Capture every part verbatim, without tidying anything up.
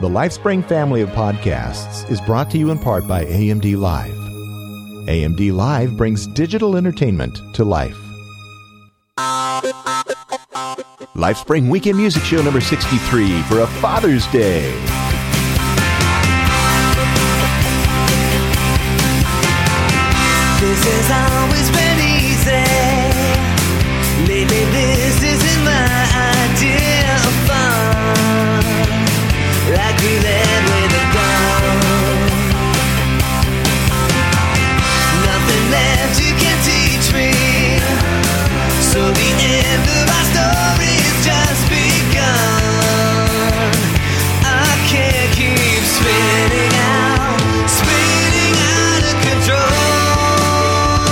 The LifeSpring family of podcasts is brought to you in part by A M D Live. A M D Live brings digital entertainment to life. LifeSpring Weekend Music Show number sixty-three for a Father's Day. This has always been easy. Lately this isn't my idea of fun. Like we led with a gun. Nothing left you can teach me. So the end of our story's just begun. I can't keep spinning out, spinning out of control.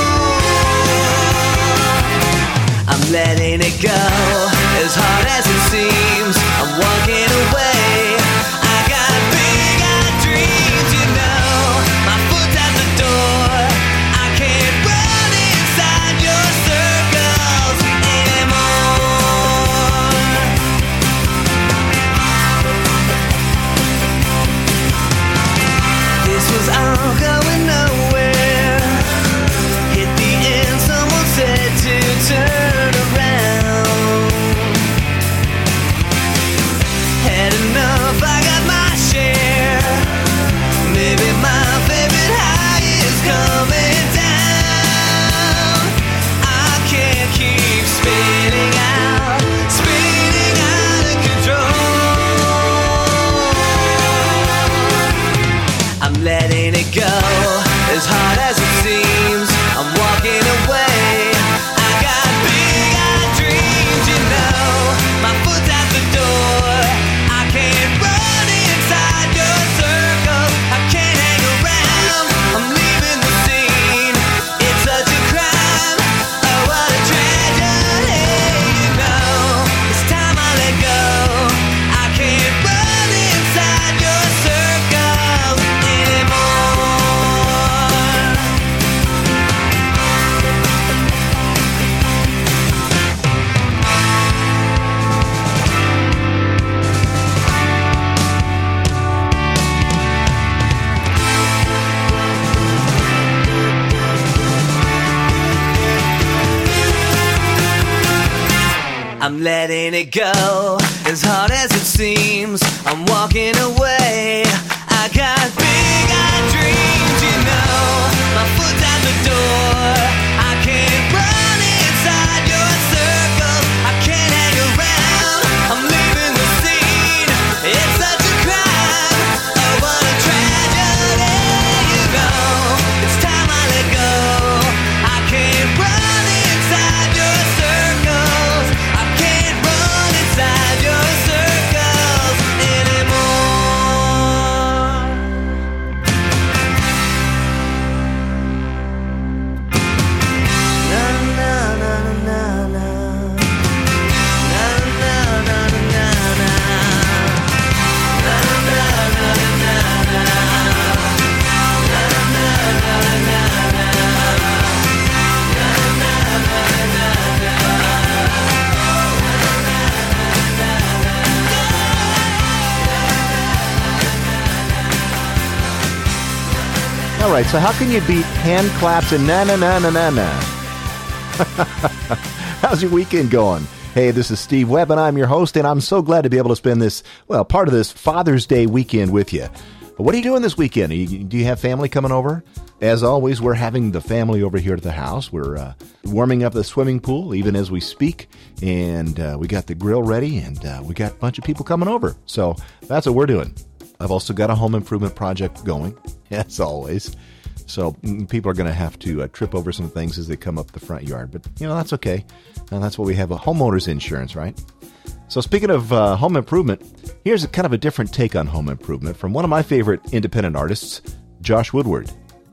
I'm letting it go, as hard as it seems. I'm walking away. I got big-eyed dreams, you know. My foot's at the door. I can't run inside your circles anymore. This was all going nowhere. Hit the end, someone said to turn around. Had enough, I got my share. Maybe my favorite high is coming down. I can't keep spinning out, spinning out of control. I'm letting it go, as hard as it seems. I'm walking away. I got big-eyed dreams, you know. My foot's at the door. I can't run inside your circle. I can't hang around. I'm leaving the scene. It's such a crime. Oh, what a tragedy, you know. It's time I let go. I can't run inside your circle anymore. I'm letting it go, as hard as it seems. I'm walking away. I got big-eyed dreams, you know. My foot's at the door. I can't run inside your circle. I can't hang around. I'm leaving the scene. It's such a crime. Oh, what a tragedy, you know. It's time I let go. I can't run inside your circles. I can't run inside your circles anymore. Na na na na na. Na na na na na na. Na na na na na. Na na na na na. All right, so how can you beat hand claps and na na na na na na? How's your weekend going? Hey, this is Steve Webb, and I'm your host, and I'm so glad to be able to spend this, well, part of this Father's Day weekend with you. But what are you doing this weekend? Are you, do you have family coming over? As always, we're having the family over here at the house. We're uh, warming up the swimming pool even as we speak, and uh, we got the grill ready, and uh, we got a bunch of people coming over. So that's what we're doing. I've also got a home improvement project going, as always. So mm, people are going to have to uh, trip over some things as they come up the front yard. But, you know, that's okay. And that's what we have, a homeowner's insurance, right? So speaking of uh, home improvement, here's a kind of a different take on home improvement from one of my favorite independent artists, Josh Woodward.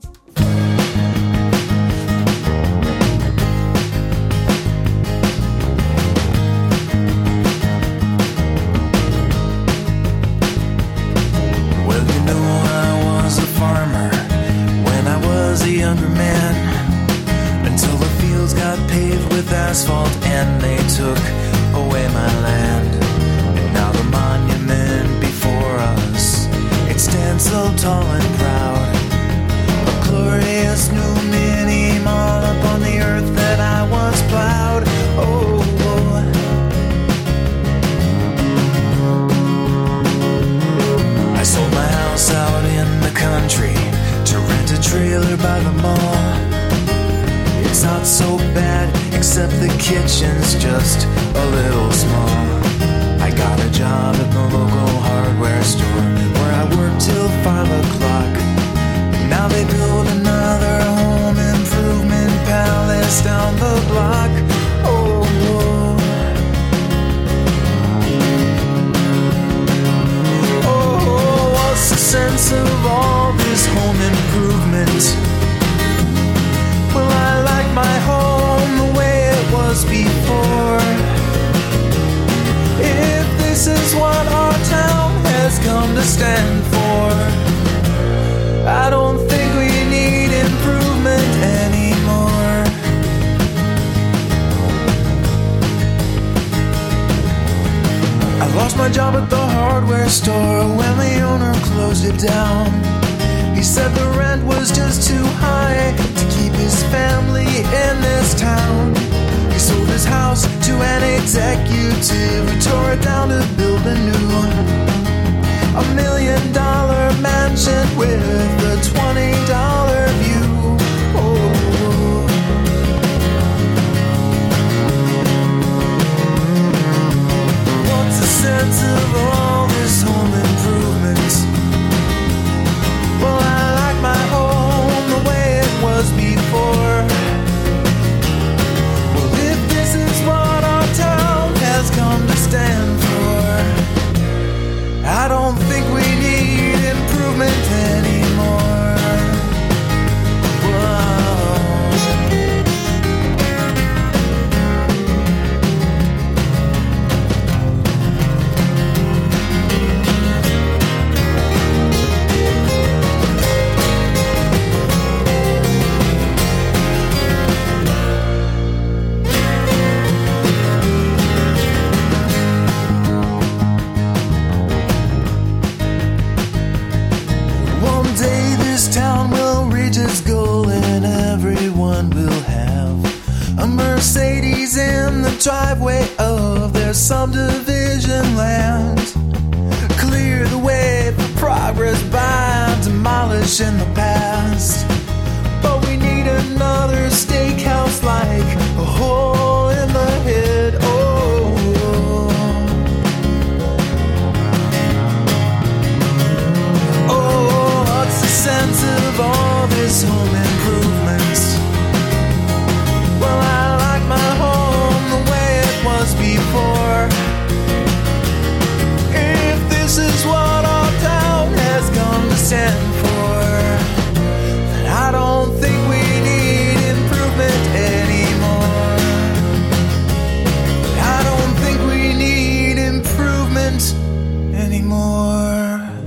Well, you know, I was a farmer when I was a younger man, until the fields got paved with asphalt and they took away my land. And now the monument before us by the mall. It's not so bad, except the kitchen's just a little small. I got a job at the local hardware store where I work till five o'clock. Now they build another home improvement palace down the block. Oh, oh. Oh, what's the sense of all this home improvement? Well, I like my home the way it was before. If this is what our town has come to stand for, I don't think we need improvement anymore. I lost my job at the hardware store when the owner closed it down. He said the rent was just too high to keep his family in this town. He sold his house to an executive who tore it down to build a new one. A million dollar mansion with a twenty dollar view. Oh. What's the sense of all this home improvement? Well, I like my home the way it was before. Well, if this is what our town has come to stand for, I don't think we need improvement anymore. Whoa. Town will reach its goal and everyone will have a Mercedes in the driveway of their subdivision land. Clear the way for progress by demolishing the past. But we need another steakhouse like a hole in the head. Oh, oh, what's the sense of all this home improvements? Well, I like my home the way it was before. If this is what our town has come to stand for, then I don't think we need improvement anymore. I don't think we need improvement anymore.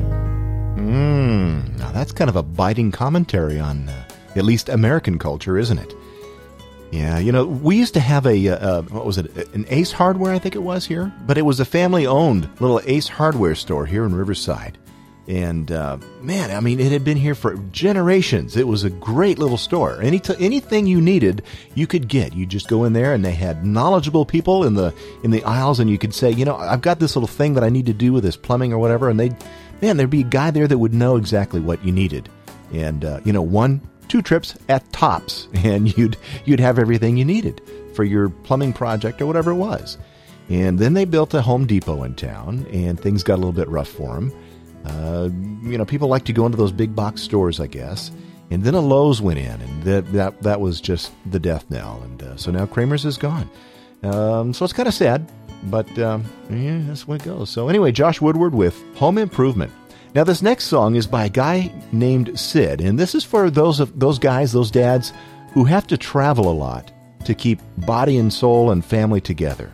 Mmm, now that's kind of a biting commentary on uh, at least American culture, isn't it? Yeah, you know, we used to have a, uh, what was it, an Ace Hardware, I think it was here, but it was a family-owned little Ace Hardware store here in Riverside. And, uh, man, I mean, it had been here for generations. It was a great little store. Any t- anything you needed, you could get. You just go in there, and they had knowledgeable people in the in the aisles, and you could say, you know, I've got this little thing that I need to do with this plumbing or whatever, and they'd, man, there'd be a guy there that would know exactly what you needed. And, uh, you know, one, two trips at tops, and you'd you'd have everything you needed for your plumbing project or whatever it was. And then they built a Home Depot in town, and things got a little bit rough for them. Uh, you know, people like to go into those big box stores, I guess. And then a Lowe's went in, and that that, that was just the death knell. And uh, so now Kramer's is gone. Um, so it's kind of sad, but um, yeah, that's the way it goes. So anyway, Josh Woodward with Home Improvement. Now this next song is by a guy named Sid, and this is for those of those guys, those dads who have to travel a lot to keep body and soul and family together.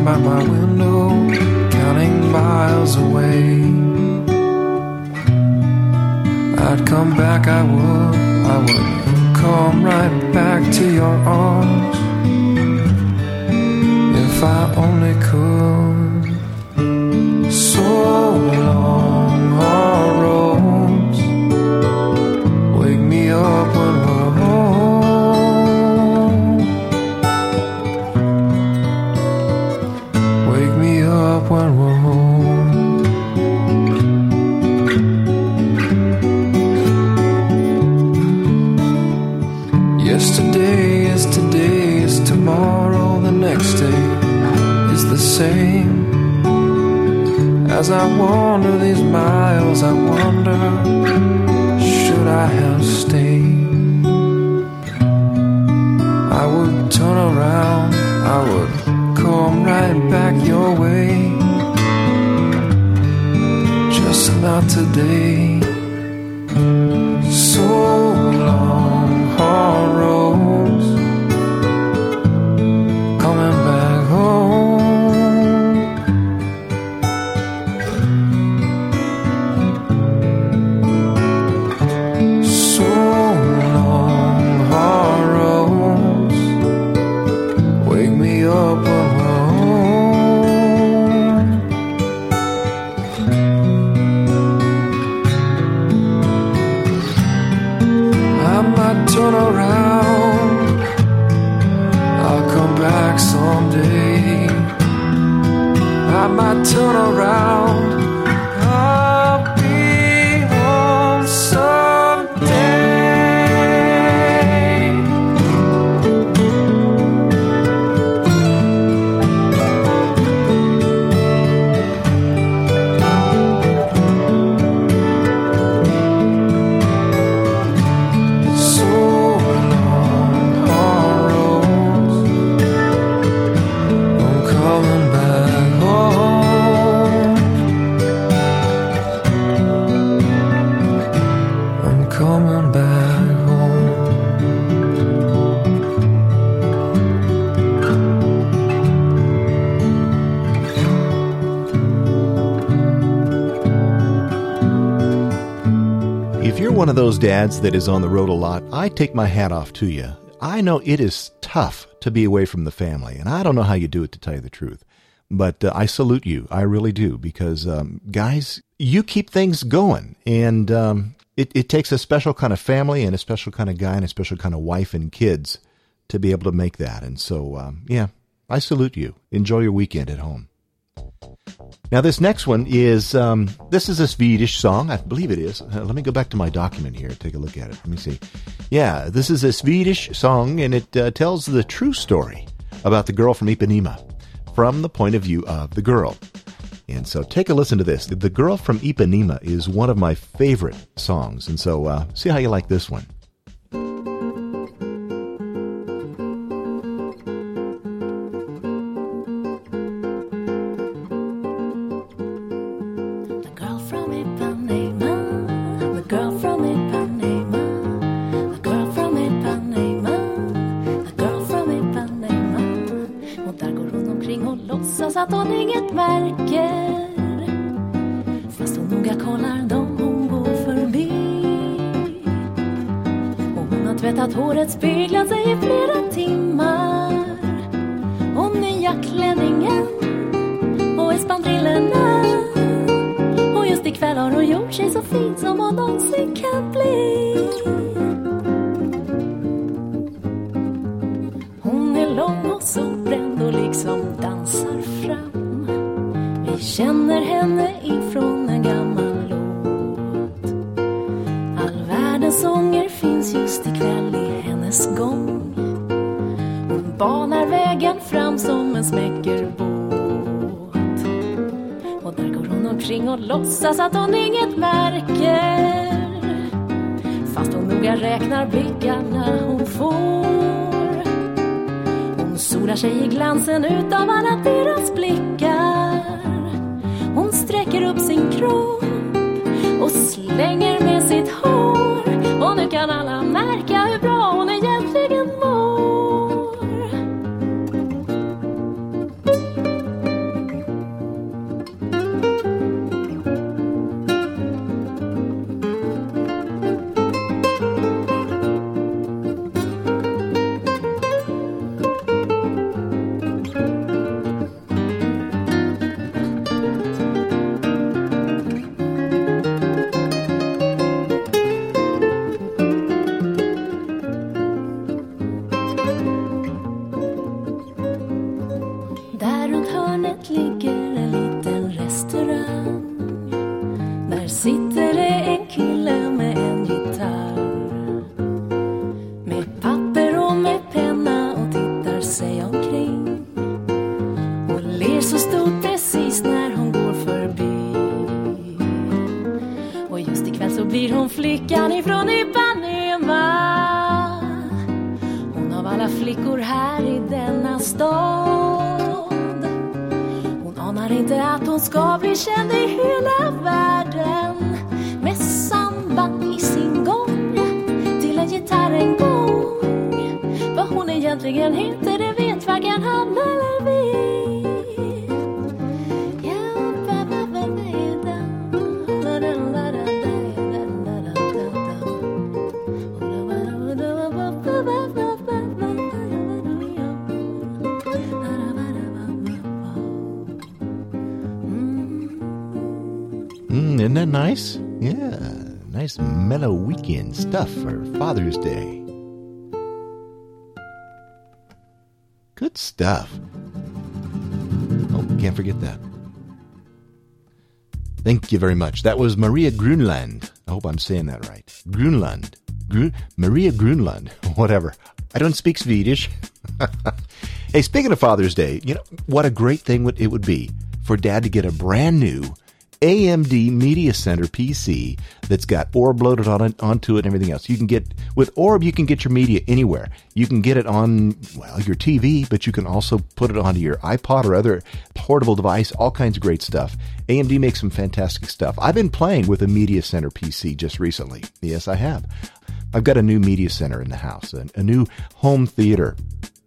sitting by my window, counting miles away. I'd come back, I would, I would come right back to your arms. If I only could. So long our roads, wake me up when we're home. Wake me up when we're home. Yesterday is today, is tomorrow, the next day is the same. As I wander these miles, I wonder, should I have stayed? I would turn around, I would come right back your way. Just not today. So long, hard roads, coming back home. So long, hard roads, wake me up when we're home. I might turn around, I'll come back someday. I might turn around, I'll be home someday. So long, hard roads, I'm coming back home. I'm coming back home. If you're one of those dads that is on the road a lot, I take my hat off to you. I know it is tough to be away from the family, and I don't know how you do it, to tell you the truth. But uh, I salute you. I really do, because, um, guys, you keep things going, and um, it, it takes a special kind of family and a special kind of guy and a special kind of wife and kids to be able to make that. And so, um, yeah, I salute you. Enjoy your weekend at home. Now, this next one is, um, this is a Swedish song. I believe it is. Uh, let me go back to my document here. Take a look at it. Let me see. Yeah, this is a Swedish song, and it uh, tells the true story about the girl from Ipanema from the point of view of the girl. And so take a listen to this. The Girl from Ipanema is one of my favorite songs. And so uh, see how you like this one. The girl from Ipanema, the girl from Ipanema, the girl from Ipanema, the girl from Ipanema. Och där går hon omkring och låtsas att hon inget märker, fast hon noga kollar dem hon går förbi. Och hon har tvättat håret, speglat sig i flera timmar. Och nya klänningen och espandrillerna. Och just ikväll har hon gjort sig så fin som hon någonsin kan bli. Hon är lång och solbränd och liksom dansar fram. Vi känner henne ifrån en gammal låt. All världens sånger finns just ikväll i hennes gång. Hon banar vägen fram som en smäckerbåt. Och där går hon omkring och låtsas att hon inget märker, fast hon noga räknar blickarna hon får. Hon solar sig i glansen utav alla deras blickar. Hon sträcker upp sin kropp och slänger med sitt hår. Och nu kan alla märka hur bra hon egentligen mår. stod precis när hon går förbi. Och just ikväll så blir hon flickan ifrån Ipanema. Hon av alla flickor här i denna stad. Hon anar inte att hon ska bli känd i hela världen. Med samband i sin gång till en gitarr en gång. Vad hon egentligen heter, det vet varken han eller vi. Mm, isn't that nice? Yeah, nice mellow weekend stuff for Father's Day. Good stuff. Oh, can't forget that. Thank you very much. That was Maria Grunland. I hope I'm saying that right. Grunland. Gru- Maria Grunland. Whatever. I don't speak Swedish. Hey, speaking of Father's Day, you know, what a great thing it would be for Dad to get a brand new A M D Media Center P C that's got Orb loaded on it, onto it and everything else. You can get, with Orb, you can get your media anywhere. You can get it on, well, your T V, but you can also put it onto your iPod or other portable device, all kinds of great stuff. A M D makes some fantastic stuff. I've been playing with a Media Center P C just recently. Yes, I have. I've got a new Media Center in the house, a, a new home theater.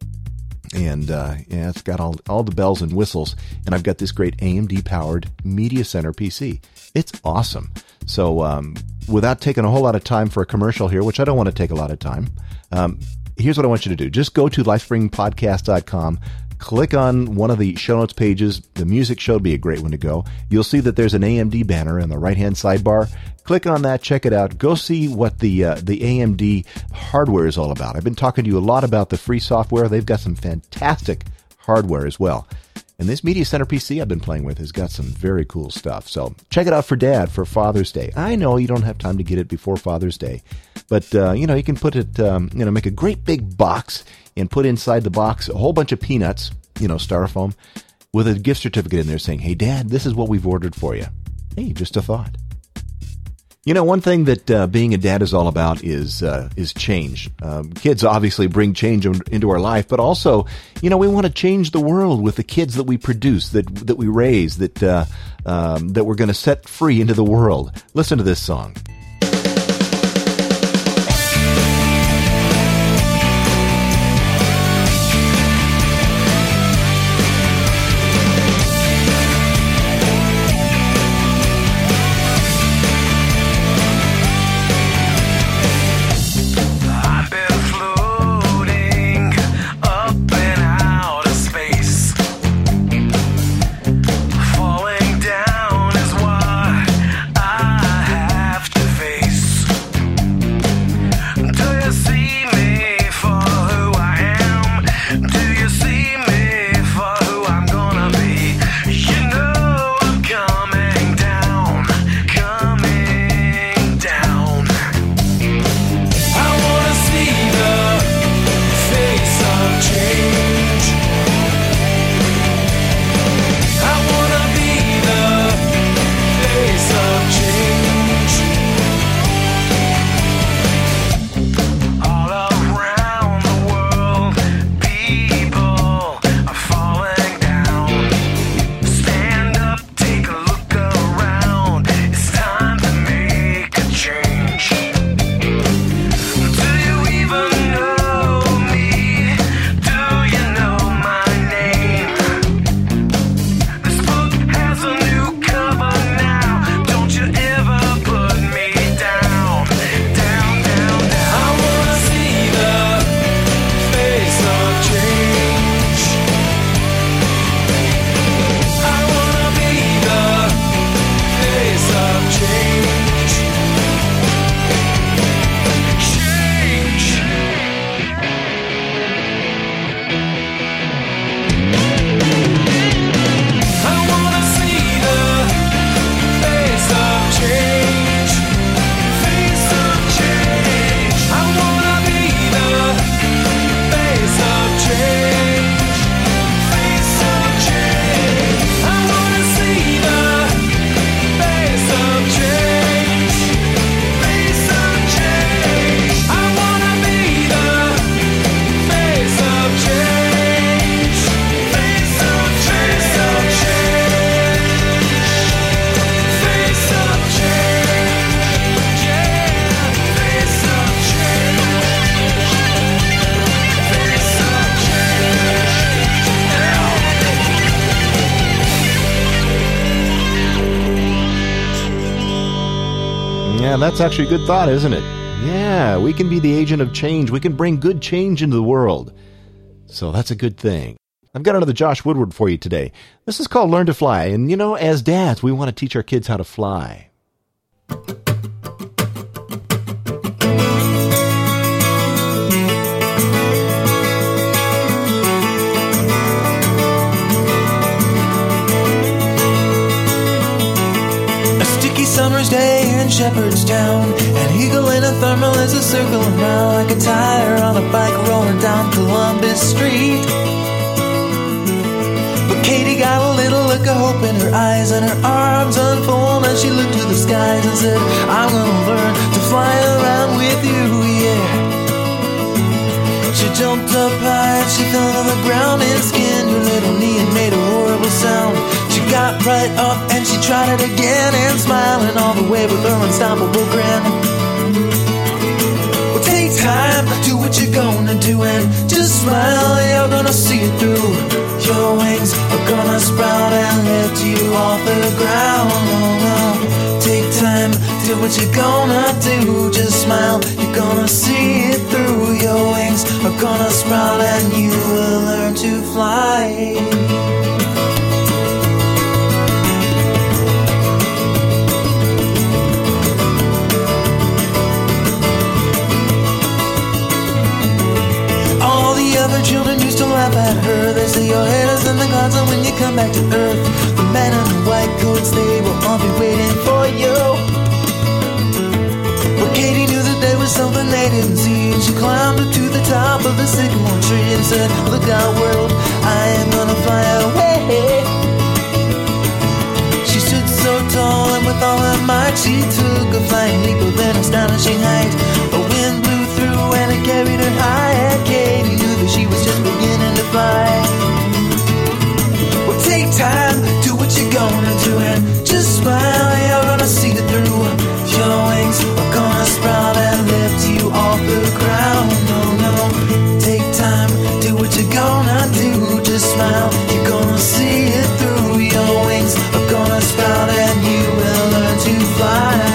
And uh, yeah, it's got all all the bells and whistles. And I've got this great A M D-powered Media Center P C. It's awesome. So um, without taking a whole lot of time for a commercial here, which I don't want to take a lot of time, um, here's what I want you to do. Just go to lifespring podcast dot com. Click on one of the show notes pages. The music show would be a great one to go. You'll see that there's an A M D banner in the right-hand sidebar. Click on that, check it out. Go see what the uh, the A M D hardware is all about. I've been talking to you a lot about the free software. They've got some fantastic hardware as well. And this Media Center P C I've been playing with has got some very cool stuff. So check it out for Dad for Father's Day. I know you don't have time to get it before Father's Day, but uh, you know, you can put it, um, you know, make a great big box and put inside the box a whole bunch of peanuts, you know, styrofoam, with a gift certificate in there saying, "Hey, Dad, this is what we've ordered for you." Hey, just a thought. You know, one thing that uh, being a dad is all about is uh, is change. Um, kids obviously bring change into our life, but also, you know, we want to change the world with the kids that we produce, that that we raise, that uh, um, that we're going to set free into the world. Listen to this song. Falling down is what I have to Yeah, that's actually a good thought, isn't it? Yeah, we can be the agent of change. We can bring good change into the world. So that's a good thing. I've got another Josh Woodward for you today. This is called Learn to Fly. And, you know, as dads, we want to teach our kids how to fly. Summer's day in Shepherdstown, an eagle in a thermal is a circle around like a tire on a bike rolling down Columbus Street. But Katie got a little look of hope in her eyes, and her arms unfolded and she looked to the skies and said, I'm gonna learn to fly around with you, yeah. She jumped up high and she fell to the ground and skinned her little knee and made a horrible sound. She got right up and she tried it again and smiling all the way with her unstoppable grin. Well, take time, do what you're gonna do and just smile, you're gonna see it through. Your wings are gonna sprout and lift you off the ground. Oh, no. Take time, do what you're gonna do, just smile, you're gonna see it through. Your wings are gonna sprout and you will learn to fly. Other children used to laugh at her. They say your head is in the clouds, and when you come back to earth, the men in the white coats, they will all be waiting for you. But Katie knew that there was something they didn't see, and she climbed up to the top of the sycamore tree and said, look out world, I am gonna fly away. She stood so tall and with all her might she took a flying leap of an astonishing height. A wind blew through and it carried her high, and Katie knew that she was just beginning to fly. Well, take time, do what you're gonna do and just smile, you're gonna see it through. Your wings are gonna sprout and lift you off the ground. No, no, take time, do what you're gonna do, just smile, you're gonna see it through. Your wings are gonna sprout and you will learn to fly.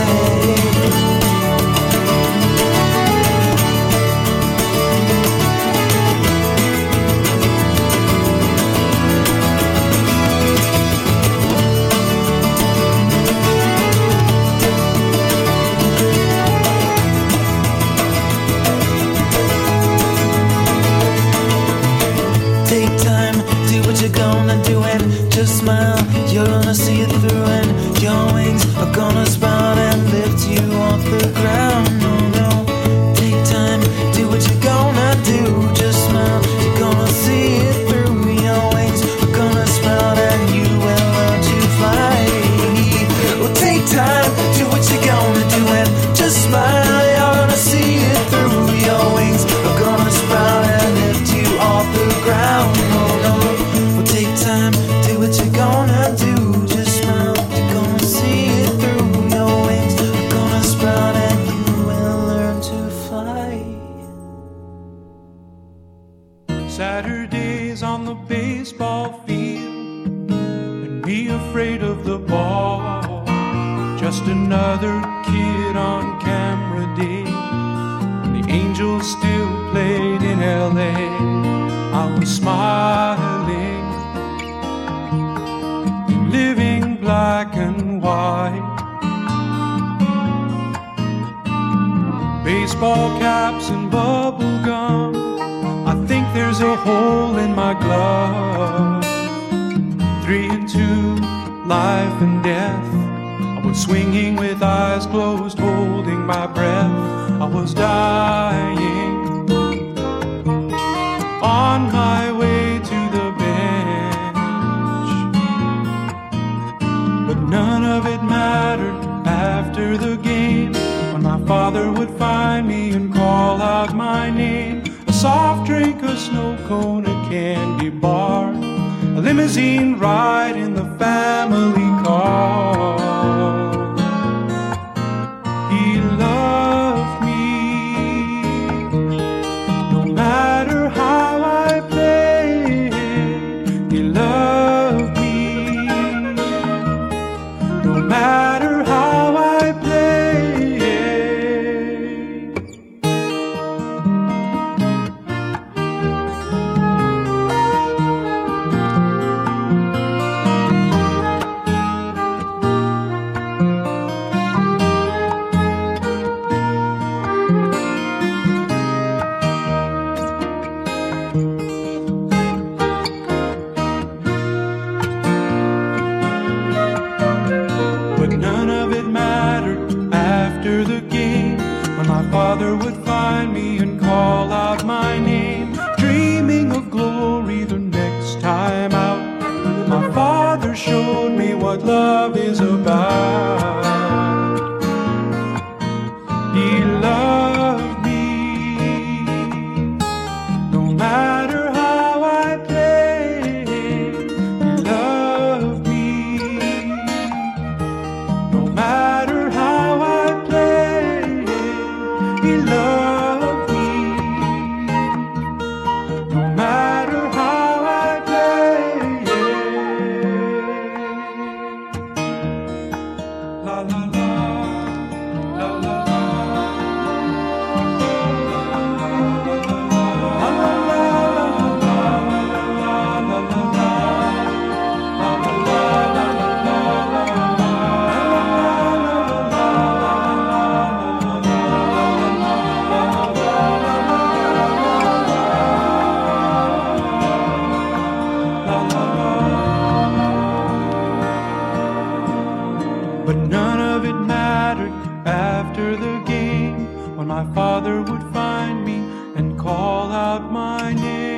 You're gonna do and just smile, you're gonna see it through, and your wings are gonna sprout and lift you off the ground. No, no, take time, do what you're gonna do, just smile, you're gonna see it through. Your wings are gonna sprout and you will learn to fly. Well, take time, do what you're gonna do and just smile, you're gonna see it through. Your wings are gonna sprout and lift you off the ground. No, no, take time, do what you're gonna do, just smile, you're gonna see it through. Your wings are gonna sprout and you will learn to fly. Saturdays on the baseball field, and me afraid of the ball. Just another kid on camera day. The Angels still played in L A. I was smiling, living black and white. Baseball caps and bubble gum, I think there's a hole in my glove. Three and two, life and death. I was swinging with eyes closed, holding my breath. I was dying on my way to the bench, but none of it mattered after the game, when my father would find me and call out my name. A soft drink, a snow cone, a candy bar, a limousine ride in the family car. He loved me, no matter how I played. He loved me, no matter how I played. after the game, when my father would find me and call out my name, dreaming of glory the next time out. My father showed me what love is about. He loved me, no matter how I played. He loved me, no matter how I played. He loved me, no matter how I played. La la la, la la la. But none of it mattered after the game, when my father would find me and call out my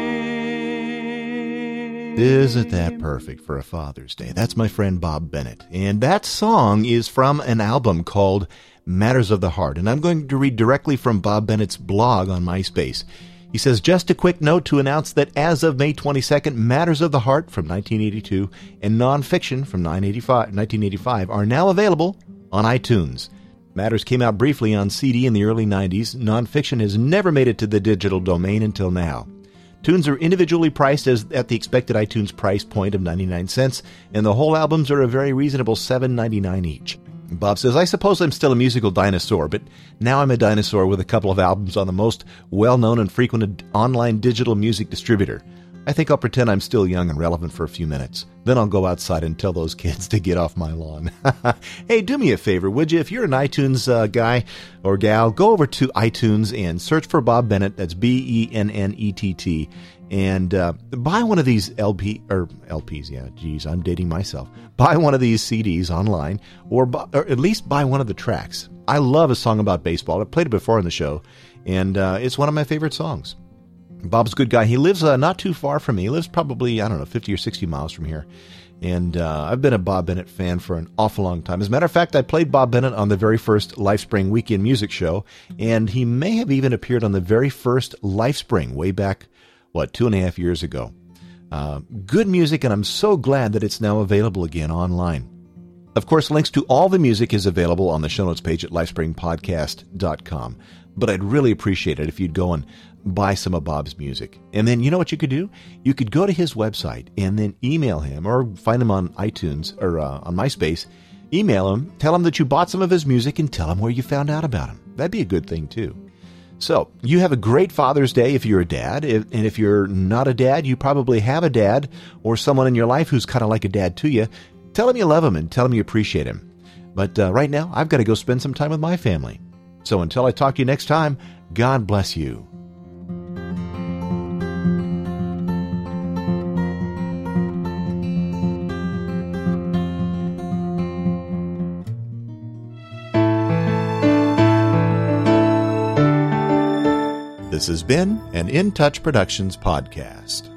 name. Isn't that perfect for a Father's Day? That's my friend Bob Bennett. And that song is from an album called Matters of the Heart. And I'm going to read directly from Bob Bennett's blog on MySpace. He says, just a quick note to announce that as of May twenty-second, Matters of the Heart from nineteen eighty-two and Nonfiction from nineteen eighty-five are now available on iTunes. Matters came out briefly on C D in the early nineties. Nonfiction has never made it to the digital domain until now. Tunes are individually priced as at the expected iTunes price point of ninety-nine cents, and the whole albums are a very reasonable seven ninety-nine each. Bob says, I suppose I'm still a musical dinosaur, but now I'm a dinosaur with a couple of albums on the most well-known and frequented online digital music distributor. I think I'll pretend I'm still young and relevant for a few minutes. Then I'll go outside and tell those kids to get off my lawn. Hey, do me a favor, would you? If you're an iTunes uh, guy or gal, go over to iTunes and search for Bob Bennett. That's B E N N E T T. And uh, buy one of these L P or L Ps. Yeah, geez, I'm dating myself. Buy one of these C Ds online, or, bu- or at least buy one of the tracks. I love a song about baseball. I've played it before on the show, and uh, it's one of my favorite songs. Bob's a good guy. He lives uh, not too far from me. He lives probably, I don't know, fifty or sixty miles from here. And uh, I've been a Bob Bennett fan for an awful long time. As a matter of fact, I played Bob Bennett on the very first LifeSpring Weekend Music Show, and he may have even appeared on the very first LifeSpring way back, what, two and a half years ago. Uh, good music, and I'm so glad that it's now available again online. Of course, links to all the music is available on the show notes page at lifespring podcast dot com. But I'd really appreciate it if you'd go and buy some of Bob's music. And then you know what you could do? You could go to his website and then email him, or find him on iTunes or uh, on MySpace. Email him, tell him that you bought some of his music, and tell him where you found out about him. That'd be a good thing, too. So, you have a great Father's Day if you're a dad. If, and if you're not a dad, you probably have a dad or someone in your life who's kind of like a dad to you. Tell him you love him and tell him you appreciate him. But uh, right now, I've got to go spend some time with my family. So until I talk to you next time, God bless you. This has been an In Touch Productions podcast.